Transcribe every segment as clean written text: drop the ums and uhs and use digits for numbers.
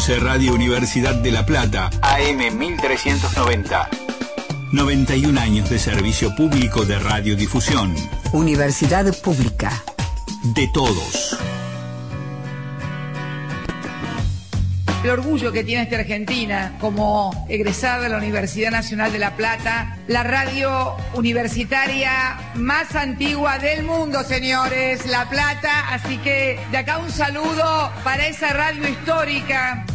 Conduce Radio Universidad de La Plata, AM 1390. 91 años de servicio público de radiodifusión. Universidad pública. De todos. El orgullo que tiene esta Argentina como egresada de la Universidad Nacional de La Plata, la radio universitaria más antigua del mundo, señores, La Plata. Así que de acá un saludo para esa radio histórica.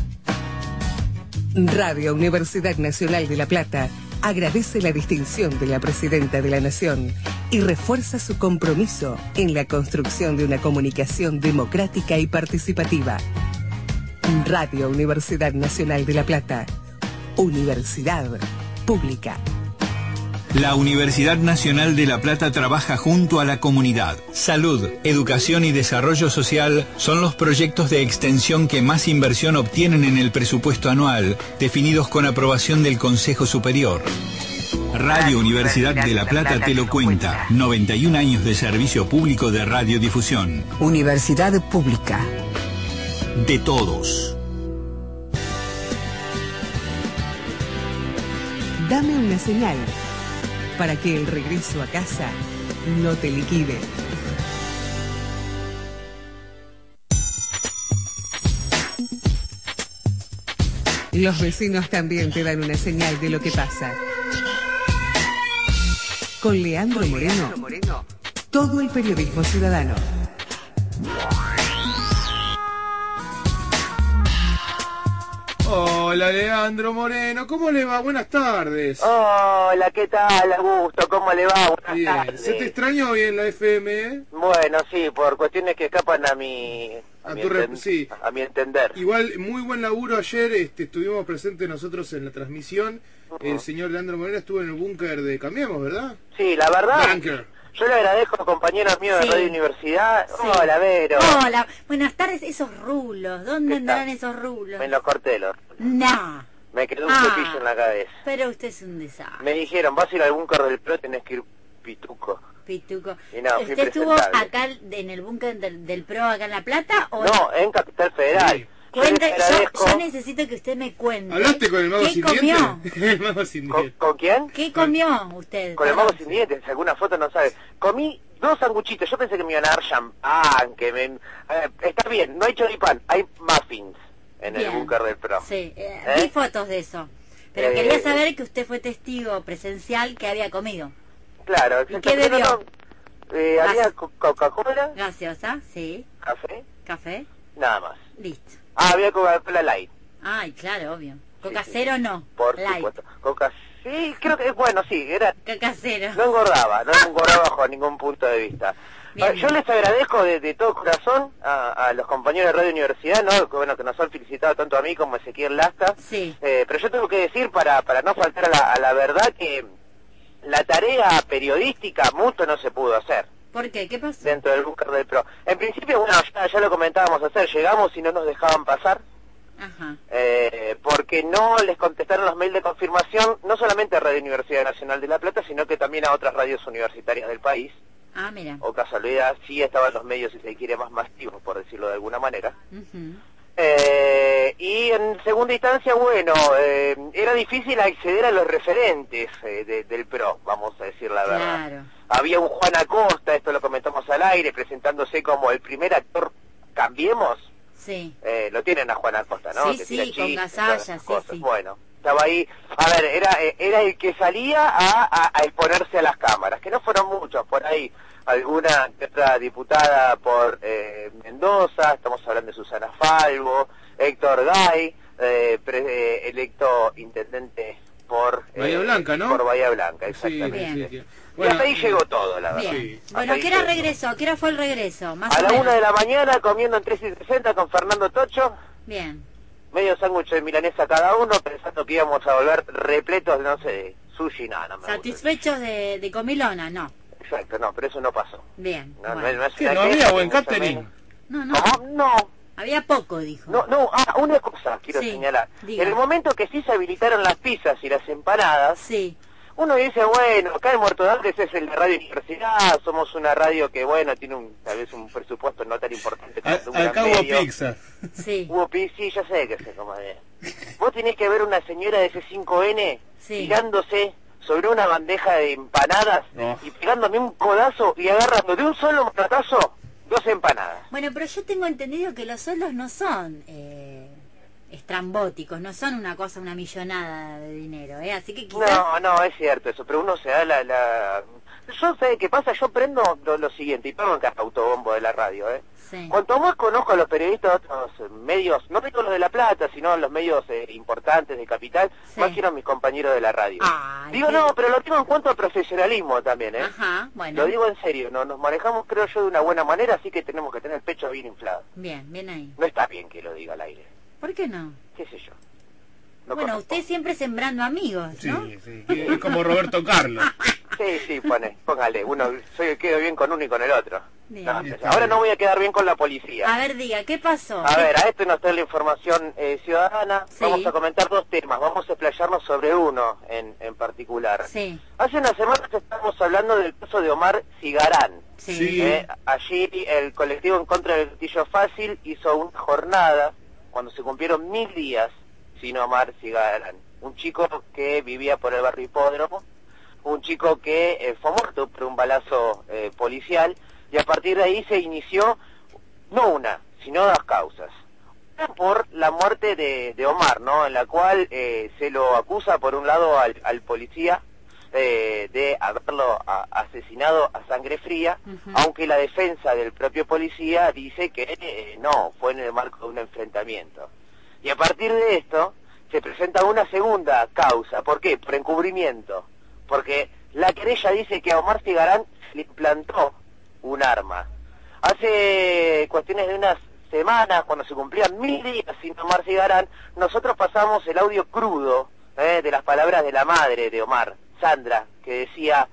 Radio Universidad Nacional de La Plata agradece la distinción de la Presidenta de la Nación y refuerza su compromiso en la construcción de una comunicación democrática y participativa. Radio Universidad Nacional de La Plata, universidad pública. La Universidad Nacional de La Plata trabaja junto a la comunidad. Salud, educación y desarrollo social son los proyectos de extensión que más inversión obtienen en el presupuesto anual, definidos con aprobación del Consejo Superior. Radio Universidad de La Plata te lo cuenta. 91 años de servicio público de radiodifusión. Universidad pública. De todos. Dame una señal para que el regreso a casa no te liquide. Los vecinos también te dan una señal de lo que pasa. Con Leandro Moreno, todo el periodismo ciudadano. Hola, Leandro Moreno, ¿cómo le va? Buenas tardes. Hola, ¿qué tal, Augusto? ¿Cómo le va? Buenas tardes. ¿Se te extrañó bien la FM? Bueno, sí, por cuestiones que escapan a mi entender. Igual, muy buen laburo ayer, estuvimos presentes nosotros en la transmisión. El señor Leandro Moreno estuvo en el búnker de Cambiemos, ¿verdad? Sí, la verdad. Bunker. Yo le agradezco a compañeros míos de Radio Universidad. Sí. Hola, Vero. Hola, buenas tardes. Esos rulos, ¿dónde andarán esos rulos? Me los corté los rulos. No. Me quedó un cepillo en la cabeza. Pero usted es un desastre. Me dijeron, vas a ir al búnker del PRO, tenés que ir pituco. Pituco. Y no, ¿Usted estuvo acá en el búnker del PRO acá en La Plata? ¿O no, en Capital Federal. Sí. Cuente, yo necesito que usted me cuente. ¿Hablaste con el mago sin comió? dientes? El mago sin dientes. ¿Con quién? ¿Qué comió usted? Con el mago sin dientes, alguna foto no sabe. Comí 2 sanguchitos, yo pensé que me iban a dar champán, está bien, no hay choripán, hay muffins en el búnker del PRO. Sí, vi fotos de eso. Pero quería saber que usted fue testigo presencial que había comido. Claro. ¿Y qué bebió? Había Coca-Cola. Gaseosa, sí. ¿Café? ¿Café? Nada más. Listo. Había Coca-Cola Light. Ay, claro, obvio. Coca cero no. Por Light. supuesto. Coca, sí, creo que, bueno, sí, era... Coca cero. No engordaba bajo ningún punto de vista. Bien. Yo les agradezco de todo corazón a los compañeros de Radio Universidad, ¿no? Que nos han felicitado tanto a mí como a Ezequiel Lasta. Sí. Pero yo tengo que decir, para no faltar a la verdad, que la tarea periodística mucho no se pudo hacer. ¿Por qué? ¿Qué pasó? Dentro del búnker del PRO. En principio, bueno, ya lo comentábamos ayer, llegamos y no nos dejaban pasar. Ajá. Porque no les contestaron los mails de confirmación, no solamente a Radio Universidad Nacional de La Plata, sino que también a otras radios universitarias del país. Ah, mira. O casualidad, sí estaban los medios, si se quiere, más masivos, por decirlo de alguna manera. Y en segunda instancia, bueno, era difícil acceder a los referentes del PRO, vamos a decir la verdad. Claro. Había un Juan Acosta, esto lo comentamos al aire, presentándose como el primer actor Cambiemos. Sí. Lo tienen a Juan Acosta, ¿no? Sí, sí, con Gasalla, sí. Bueno, estaba ahí. A ver, era el que salía a exponerse a las cámaras, que no fueron muchos, por ahí alguna que otra diputada por Mendoza, estamos hablando de Susana Falvo, Héctor Gay, electo intendente por Bahía Blanca, ¿no? Por Bahía Blanca, exactamente. Sí. Bueno, y hasta ahí llegó todo, la verdad. Bien. Bueno, ¿qué hora regresó? ¿Qué hora fue el regreso? Más a o la menos. 1 de la mañana, comiendo en 3:60 con Fernando Tocho. Bien. Medio sándwich de milanesa cada uno, pensando que íbamos a volver repletos, no sé, de sushi, nada más. ¿Satisfechos de comilona? No. Exacto, no, pero eso no pasó. Bien. No, bueno. no es ¿Qué, una no queja, había buen ni mucho catering? menos. No. ¿Cómo? No. Había poco, dijo. No, una cosa quiero señalar. Diga. En el momento que sí se habilitaron las pizzas y las empanadas, Sí. uno dice, bueno, acá en Muerto de Hambre es el de Radio Universidad, somos una radio que, bueno, tiene tal vez un presupuesto no tan importante como un gran Acá hubo medio. pizza. Sí. Hubo pizza, sí, ya sé que se come una señora de C5N Sí. tirándose sobre una bandeja de empanadas y pegándome un codazo y agarrando de un solo manotazo 2 empanadas. Bueno, pero yo tengo entendido que los sueldos no son estrambóticos, no son una cosa, una millonada de dinero, Así que quizás... No, es cierto eso, pero uno se da Yo sé qué pasa, yo prendo lo siguiente, y pongo en cada autobombo de la radio, Sí. Cuanto más conozco a los periodistas de otros medios, no digo los de La Plata, sino los medios importantes de Capital, Sí. más quiero a mis compañeros de la radio. Ay, Digo, qué- no, pero lo digo en cuanto a profesionalismo también, Ajá, bueno. Lo digo en serio, nos manejamos, creo yo, de una buena manera, así que tenemos que tener el pecho bien inflado. Bien, bien ahí. No está bien que lo diga al aire, ¿Por qué no? qué sé yo. No Bueno, conozco. usted siempre sembrando amigos, ¿no? Sí, es como Roberto Carlos. Sí, póngale, quedo bien con uno y con el otro. Bien. No, ahora no voy a quedar bien con la policía. A ver, diga, ¿qué pasó? A ver, a esto nos trae la información ciudadana. Sí. Vamos a comentar 2 temas, vamos a explayarnos sobre uno en particular. Sí, Hace unas semanas estábamos hablando del caso de Omar Cigarán. sí. Sí. Allí el colectivo en contra del gatillo fácil hizo una jornada cuando se cumplieron 1000 días sin Omar Cigarán. Un chico que vivía por el barrio Hipódromo, un chico que fue muerto por un balazo policial, y a partir de ahí se inició no una, sino 2 causas. Una por la muerte de Omar, ¿no? En la cual se lo acusa por un lado al policía de haberlo asesinado a sangre fría, Ujú. aunque la defensa del propio policía dice que no, fue en el marco de un enfrentamiento. Y a partir de esto se presenta una segunda causa. ¿Por qué? Por encubrimiento. Porque la querella dice que a Omar Cigarán le implantó un arma. Hace cuestiones de unas semanas, cuando se cumplían 1000 días sin Omar Cigarán, nosotros pasamos el audio crudo de las palabras de la madre de Omar, Sandra, que decía,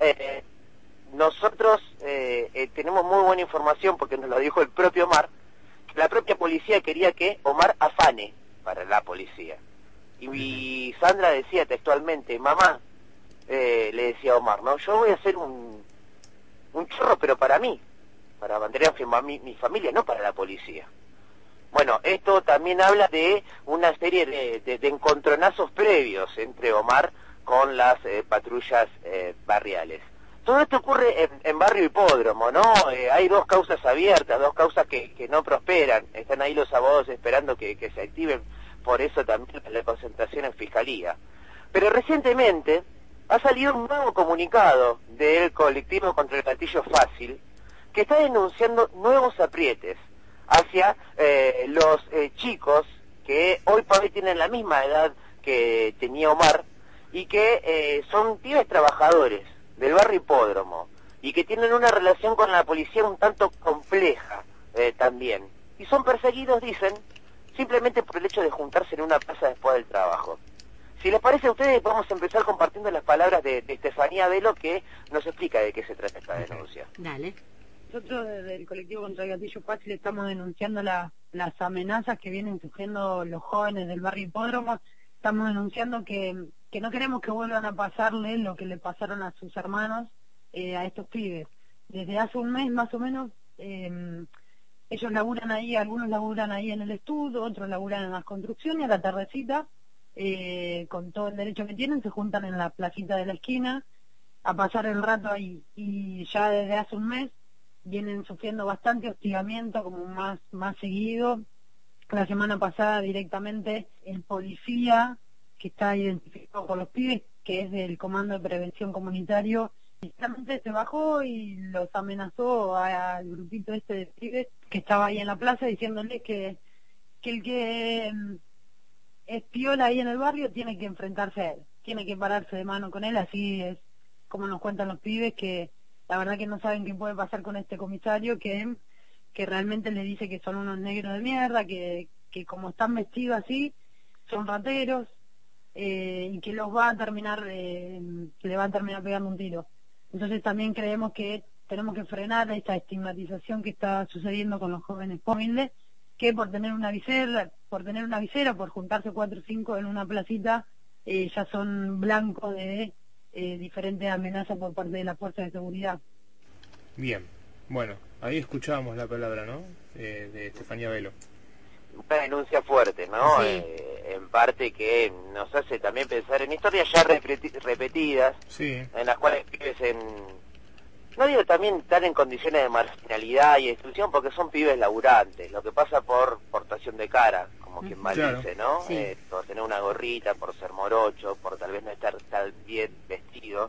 nosotros tenemos muy buena información, porque nos lo dijo el propio Omar, que la propia policía quería que Omar afane para la policía. Y Sandra decía textualmente, mamá, le decía a Omar, no, yo voy a hacer un chorro, pero para mí, para mantener mi familia, no para la policía. Bueno, esto también habla de una serie de encontronazos previos entre Omar con las patrullas barriales. Todo esto ocurre en barrio Hipódromo, ¿no? Hay 2 causas abiertas, 2 causas que no prosperan. Están ahí los abogados esperando que se activen, por eso también la concentración en Fiscalía. Pero recientemente ha salido un nuevo comunicado del colectivo contra el gatillo fácil, que está denunciando nuevos aprietes hacia los chicos que hoy por hoy tienen la misma edad que tenía Omar y que son pibes trabajadores del barrio Hipódromo y que tienen una relación con la policía un tanto compleja también. Y son perseguidos, dicen, simplemente por el hecho de juntarse en una plaza después del trabajo. Si les parece a ustedes, vamos a empezar compartiendo las palabras de Estefanía Velo, que nos explica de qué se trata esta denuncia. Dale. Nosotros desde el colectivo contra el gatillo fácil estamos denunciando las amenazas que vienen sufriendo los jóvenes del barrio Hipódromo. Estamos denunciando que no queremos que vuelvan a pasarle lo que le pasaron a sus hermanos, a estos pibes. Desde hace un mes más o menos, ellos laburan ahí, algunos laburan ahí en el estudio, otros laburan en las construcciones, a la tardecita, con todo el derecho que tienen, se juntan en la placita de la esquina a pasar el rato ahí. Y ya desde hace un mes vienen sufriendo bastante hostigamiento, como más seguido. La semana pasada directamente el policía que está identificado por los pibes, que es del Comando de Prevención Comunitario, directamente se bajó y los amenazó al grupito este de pibes que estaba ahí en la plaza, diciéndoles que el que es piola ahí en el barrio tiene que enfrentarse a él, tiene que pararse de mano con él. Así es como nos cuentan los pibes, que la verdad que no saben qué puede pasar con este comisario, que realmente le dice que son unos negros de mierda, que como están vestidos así, son rateros, y que los va a terminar, que le van a terminar pegando un tiro. Entonces también creemos que tenemos que frenar esta estigmatización que está sucediendo con los jóvenes humildes, que por tener una visera, por juntarse 4 o 5 en una placita, ya son blancos de diferentes amenazas por parte de las fuerzas de seguridad. Bien, bueno, ahí escuchábamos la palabra, ¿no? De Estefanía Velo. Una denuncia fuerte, ¿no? Sí. En parte que nos hace también pensar en historias ya repetidas, Sí. en las cuales pibes no digo también están en condiciones de marginalidad y exclusión, porque son pibes laburantes, lo que pasa por portación de cara, como quien mal Claro. dice, ¿no? Sí. Por tener una gorrita, por ser morocho, por tal vez no estar tan bien vestido.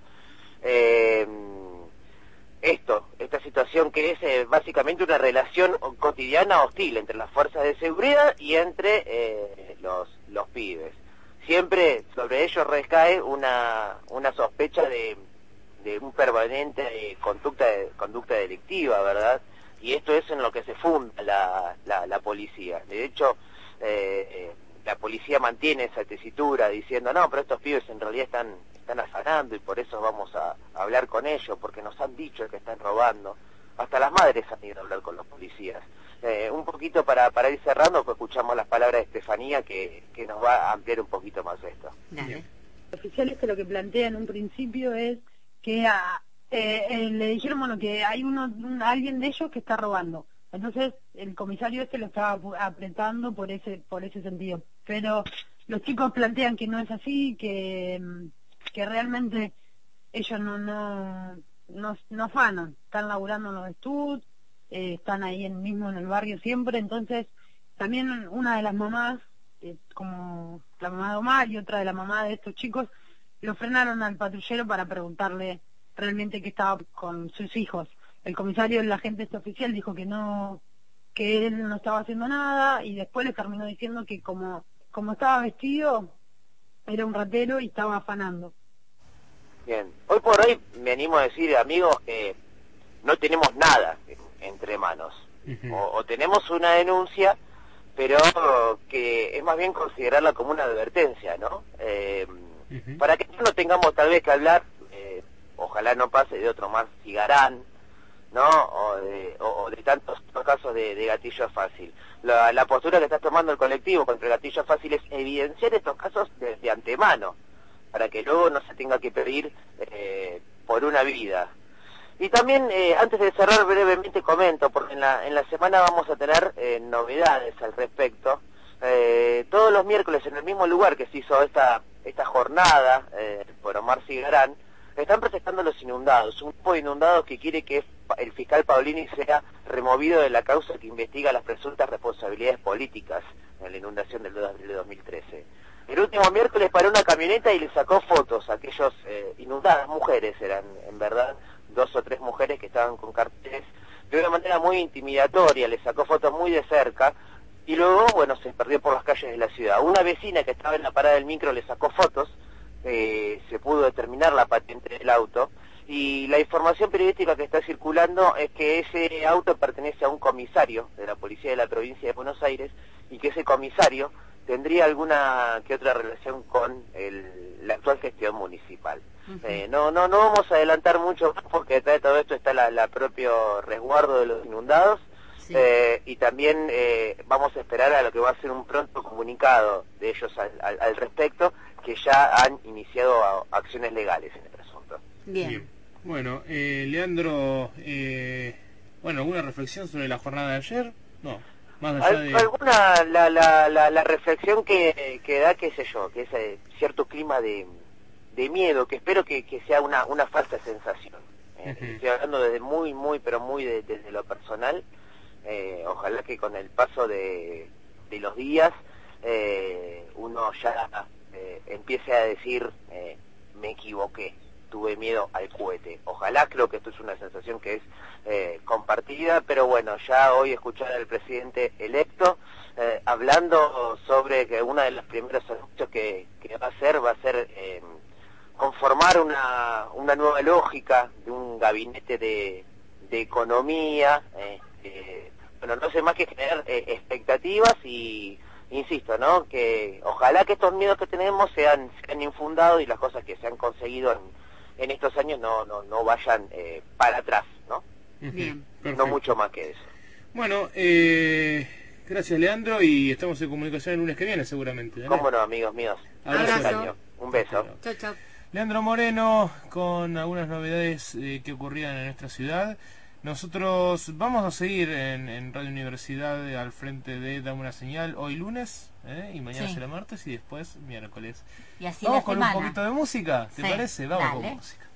Esta situación que es básicamente una relación cotidiana hostil entre las fuerzas de seguridad y entre los pibes. Siempre sobre ellos recae una sospecha de un permanente conducta delictiva, ¿verdad? Y esto es en lo que se funda la policía. De hecho, la policía mantiene esa tesitura diciendo, no, pero estos pibes en realidad están afanando y por eso vamos a hablar con ellos, porque nos han dicho que están robando. Hasta las madres han ido a hablar con los policías. Un poquito para ir cerrando, pues escuchamos las palabras de Estefanía que nos va a ampliar un poquito más esto. Dale. Los oficiales que lo que plantea en un principio es que le dijeron, bueno, que hay alguien de ellos que está robando. Entonces el comisario lo estaba apretando por ese sentido. Pero los chicos plantean que no es así, que realmente ellos no afanan, están laburando en los estudios, están ahí mismo en el barrio siempre. Entonces también una de las mamás, como la mamá de Omar y otra de la mamá de estos chicos, lo frenaron al patrullero para preguntarle realmente qué estaba con sus hijos. El comisario, el agente oficial, dijo que él no estaba haciendo nada, y después le terminó diciendo que como estaba vestido era un ratero y estaba afanando. Bien, hoy por hoy me animo a decir, amigos, que no tenemos nada entre manos. O tenemos una denuncia, pero que es más bien considerarla como una advertencia, ¿no? Para que no tengamos tal vez que hablar, ojalá no pase de otro más Cigarán, ¿no? O de tantos casos de gatillo fácil. La postura que está tomando el colectivo contra el gatillo fácil es evidenciar estos casos de antemano, para que luego no se tenga que pedir por una vida. Y también, antes de cerrar brevemente comento, porque en la semana vamos a tener novedades al respecto. Todos los miércoles en el mismo lugar que se hizo esta jornada por Omar Cigarán, están protestando los inundados, un grupo de inundados que quiere que el fiscal Paolini sea removido de la causa que investiga las presuntas responsabilidades políticas en la inundación del 2013. El último miércoles paró una camioneta y le sacó fotos a aquellos inundadas, mujeres eran, en verdad, 2 o 3 mujeres que estaban con carteles, de una manera muy intimidatoria, le sacó fotos muy de cerca, y luego, bueno, se perdió por las calles de la ciudad. Una vecina que estaba en la parada del micro le sacó fotos, se pudo determinar la patente del auto, y la información periodística que está circulando es que ese auto pertenece a un comisario de la policía de la provincia de Buenos Aires, y que ese comisario tendría alguna que otra relación con la actual gestión municipal. No vamos a adelantar mucho porque detrás de todo esto está la propio resguardo de los inundados. Sí. Y también vamos a esperar a lo que va a ser un pronto comunicado de ellos al respecto, que ya han iniciado acciones legales en este asunto. Bien. Bueno, Leandro, ¿alguna reflexión sobre la jornada de ayer? No, más allá de... Alguna, la reflexión que da, qué sé yo, que es cierto clima de miedo, que espero que sea una falsa sensación. Estoy hablando desde pero muy desde lo personal. Ojalá que con el paso de los días uno ya empiece a decir me equivoqué, tuve miedo al cohete. Ojalá, creo que esto es una sensación que es compartida, pero bueno, ya hoy escuchar al presidente electo hablando sobre que una de las primeros anuncios que va a ser conformar una nueva lógica de un gabinete de economía. Bueno, no sé más que generar expectativas y insisto, ¿no? Que ojalá que estos miedos que tenemos sean infundados y las cosas que se han conseguido en estos años no vayan para atrás, ¿no? Bien. No mucho más que eso. Bueno, gracias, Leandro, y estamos en comunicación el lunes que viene seguramente, ¿no? Cómo no, amigos míos. Abrazo. Un beso. Chau. Leandro Moreno con algunas novedades que ocurrían en nuestra ciudad. Nosotros vamos a seguir en Radio Universidad al frente de Dame una Señal hoy lunes, y mañana será martes y después miércoles. Y así vamos la con semana. un poquito de música, ¿te parece? Vamos dale. con música.